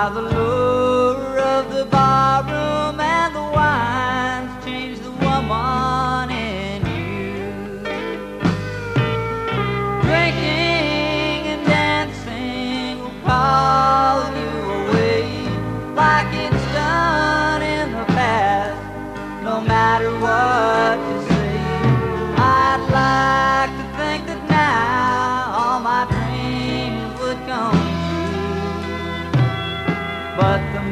How the lure of the barroom and the wines change the woman in you. Drinking and dancing will call you away, like it's done in the past, no matter what you say. I'd like to think that now all my dreams would come true, but the